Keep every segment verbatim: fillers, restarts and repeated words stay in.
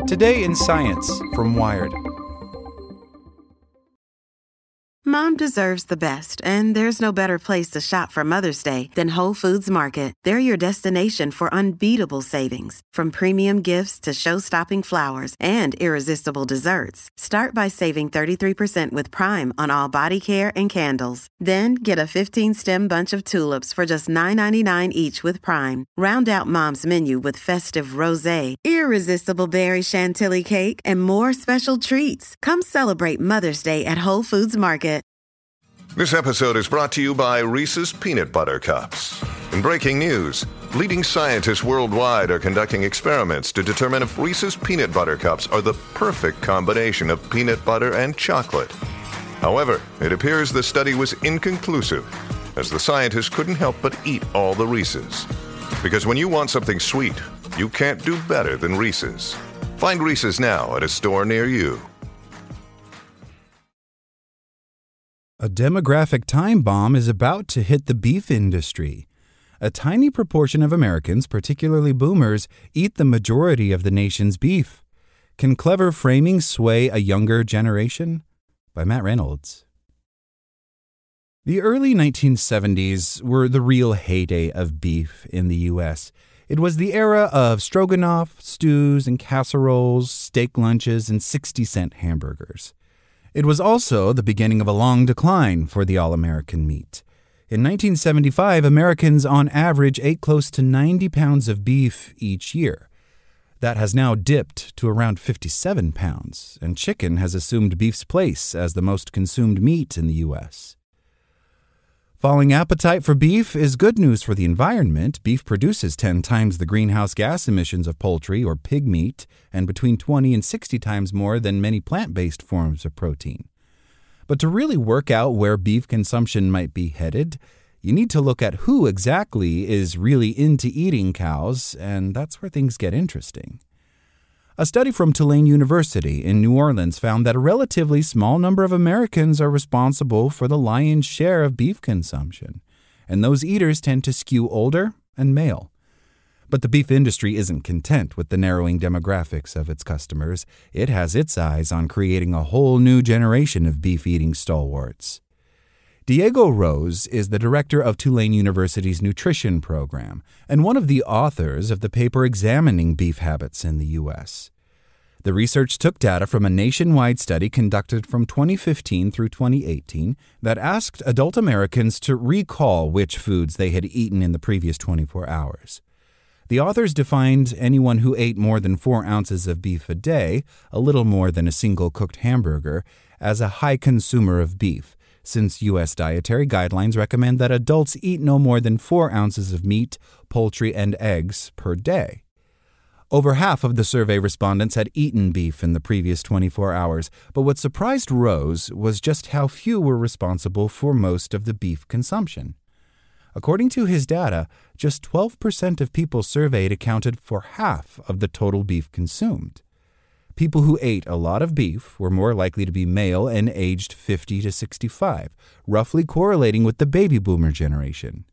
Today in Science from Wired. Mom deserves the best, and there's no better place to shop for Mother's Day than Whole Foods Market. They're your destination for unbeatable savings, from premium gifts to show-stopping flowers and irresistible desserts. Start by saving thirty-three percent with Prime on all body care and candles. Then get a fifteen-stem bunch of tulips for just nine ninety-nine each with Prime. Round out Mom's menu with festive rosé, irresistible berry chantilly cake, and more special treats. Come celebrate Mother's Day at Whole Foods Market. This episode is brought to you by Reese's Peanut Butter Cups. In breaking news, leading scientists worldwide are conducting experiments to determine if Reese's Peanut Butter Cups are the perfect combination of peanut butter and chocolate. However, it appears the study was inconclusive, as the scientists couldn't help but eat all the Reese's. Because when you want something sweet, you can't do better than Reese's. Find Reese's now at a store near you. A demographic time bomb is about to hit the beef industry. A tiny proportion of Americans, particularly boomers, eat the majority of the nation's beef. Can clever framing sway a younger generation? By Matt Reynolds. The early nineteen seventies were the real heyday of beef in the U S. It was the era of stroganoff, stews and casseroles, steak lunches, and sixty-cent hamburgers. It was also the beginning of a long decline for the all-American meat. In nineteen seventy-five, Americans on average ate close to ninety pounds of beef each year. That has now dipped to around fifty-seven pounds, and chicken has assumed beef's place as the most consumed meat in the U S. Falling appetite for beef is good news for the environment. Beef produces ten times the greenhouse gas emissions of poultry or pig meat, and between twenty and sixty times more than many plant-based forms of protein. But to really work out where beef consumption might be headed, you need to look at who exactly is really into eating cows, and that's where things get interesting. A study from Tulane University in New Orleans found that a relatively small number of Americans are responsible for the lion's share of beef consumption, and those eaters tend to skew older and male. But the beef industry isn't content with the narrowing demographics of its customers. It has its eyes on creating a whole new generation of beef-eating stalwarts. Diego Rose is the director of Tulane University's nutrition program and one of the authors of the paper examining beef habits in the U S. The research took data from a nationwide study conducted from twenty fifteen through twenty eighteen that asked adult Americans to recall which foods they had eaten in the previous twenty-four hours. The authors defined anyone who ate more than four ounces of beef a day, a little more than a single cooked hamburger, as a high consumer of beef, since U S dietary guidelines recommend that adults eat no more than four ounces of meat, poultry, and eggs per day. Over half of the survey respondents had eaten beef in the previous twenty-four hours, but what surprised Rose was just how few were responsible for most of the beef consumption. According to his data, just twelve percent of people surveyed accounted for half of the total beef consumed. People who ate a lot of beef were more likely to be male and aged fifty to sixty-five, roughly correlating with the baby boomer generation.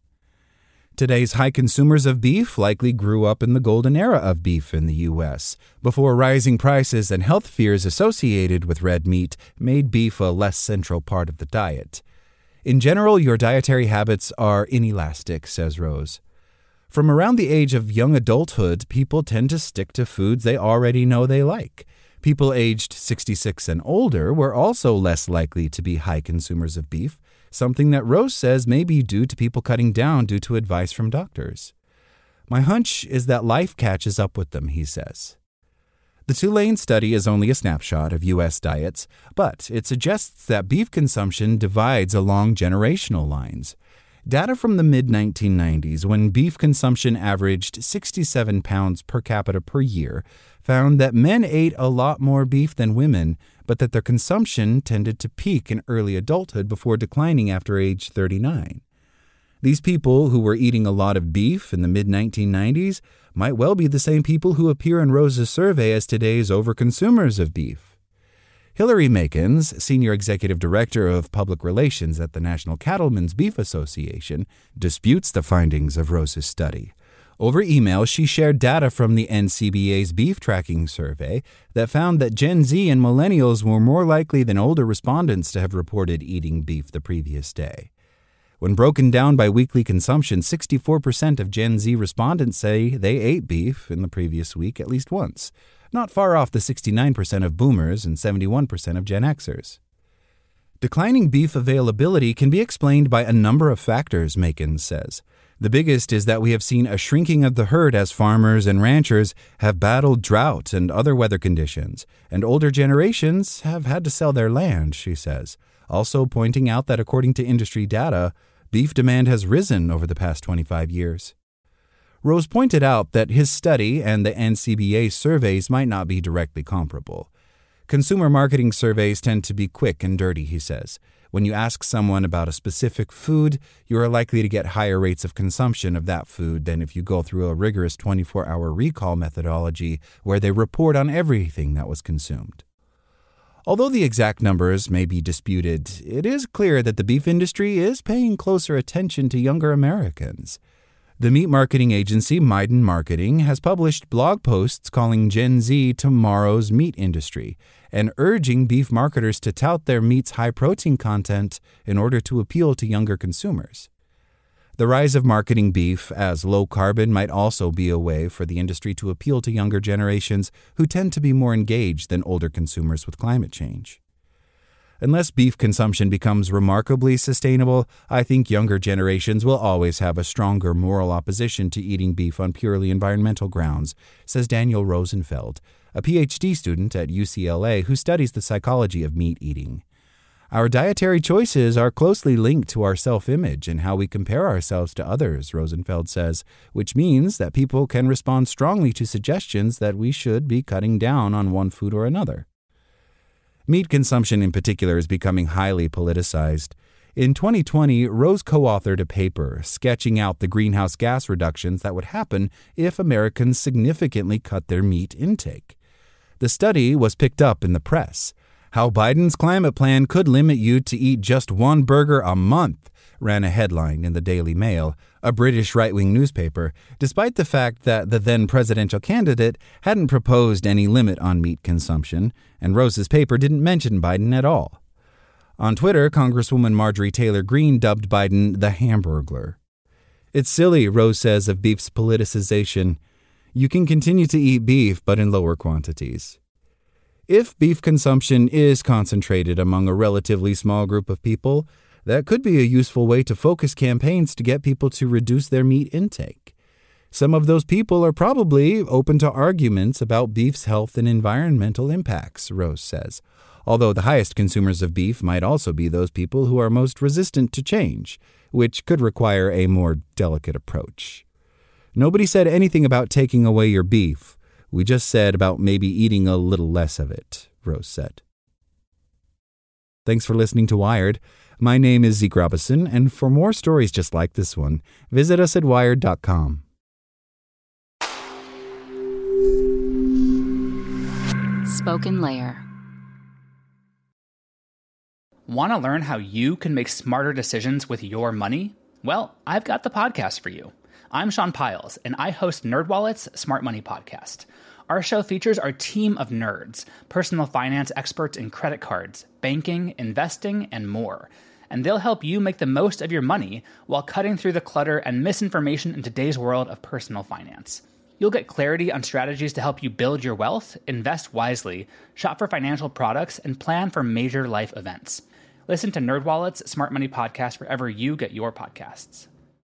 Today's high consumers of beef likely grew up in the golden era of beef in the U S, before rising prices and health fears associated with red meat made beef a less central part of the diet. In general, your dietary habits are inelastic, says Rose. From around the age of young adulthood, people tend to stick to foods they already know they like. People aged sixty-six and older were also less likely to be high consumers of beef, something that Rose says may be due to people cutting down due to advice from doctors. My hunch is that life catches up with them, he says. The Tulane study is only a snapshot of U S diets, but it suggests that beef consumption divides along generational lines. Data from the mid nineteen nineties, when beef consumption averaged sixty-seven pounds per capita per year, found that men ate a lot more beef than women, but that their consumption tended to peak in early adulthood before declining after age thirty-nine. These people who were eating a lot of beef in the mid nineteen nineties might well be the same people who appear in Rose's survey as today's overconsumers of beef. Hillary Makins, Senior Executive Director of Public Relations at the National Cattlemen's Beef Association, disputes the findings of Rose's study. Over email, she shared data from the N C B A's beef tracking survey that found that Gen Z and millennials were more likely than older respondents to have reported eating beef the previous day. When broken down by weekly consumption, sixty-four percent of Gen Z respondents say they ate beef in the previous week at least once, not far off the sixty-nine percent of boomers and seventy-one percent of Gen Xers. Declining beef availability can be explained by a number of factors, Makins says. The biggest is that we have seen a shrinking of the herd as farmers and ranchers have battled drought and other weather conditions, and older generations have had to sell their land, she says, also pointing out that according to industry data, beef demand has risen over the past twenty-five years. Rose pointed out that his study and the N C B A surveys might not be directly comparable. Consumer marketing surveys tend to be quick and dirty, he says. When you ask someone about a specific food, you are likely to get higher rates of consumption of that food than if you go through a rigorous twenty-four hour recall methodology where they report on everything that was consumed. Although the exact numbers may be disputed, it is clear that the beef industry is paying closer attention to younger Americans. The meat marketing agency Miden Marketing has published blog posts calling Gen Z tomorrow's meat industry and urging beef marketers to tout their meat's high-protein content in order to appeal to younger consumers. The rise of marketing beef as low-carbon might also be a way for the industry to appeal to younger generations who tend to be more engaged than older consumers with climate change. Unless beef consumption becomes remarkably sustainable, I think younger generations will always have a stronger moral opposition to eating beef on purely environmental grounds, says Daniel Rosenfeld, a P H D student at U C L A who studies the psychology of meat eating. Our dietary choices are closely linked to our self-image and how we compare ourselves to others, Rosenfeld says, which means that people can respond strongly to suggestions that we should be cutting down on one food or another. Meat consumption in particular is becoming highly politicized. In twenty twenty, Rose co-authored a paper sketching out the greenhouse gas reductions that would happen if Americans significantly cut their meat intake. The study was picked up in the press. How Biden's climate plan could limit you to eat just one burger a month, ran a headline in the Daily Mail, a British right-wing newspaper, despite the fact that the then presidential candidate hadn't proposed any limit on meat consumption, and Rose's paper didn't mention Biden at all. On Twitter, Congresswoman Marjorie Taylor Greene dubbed Biden the Hamburglar. It's silly, Rose says of beef's politicization. You can continue to eat beef, but in lower quantities. If beef consumption is concentrated among a relatively small group of people, that could be a useful way to focus campaigns to get people to reduce their meat intake. Some of those people are probably open to arguments about beef's health and environmental impacts, Rose says, although the highest consumers of beef might also be those people who are most resistant to change, which could require a more delicate approach. Nobody said anything about taking away your beef. We just said about maybe eating a little less of it, Rose said. Thanks for listening to Wired. My name is Zeke Robison, and for more stories just like this one, visit us at wired dot com. Spoken Layer. Want to learn how you can make smarter decisions with your money? Well, I've got the podcast for you. I'm Sean Piles, and I host NerdWallet's Smart Money Podcast. Our show features our team of nerds, personal finance experts in credit cards, banking, investing, and more. And they'll help you make the most of your money while cutting through the clutter and misinformation in today's world of personal finance. You'll get clarity on strategies to help you build your wealth, invest wisely, shop for financial products, and plan for major life events. Listen to NerdWallet's Smart Money Podcast wherever you get your podcasts.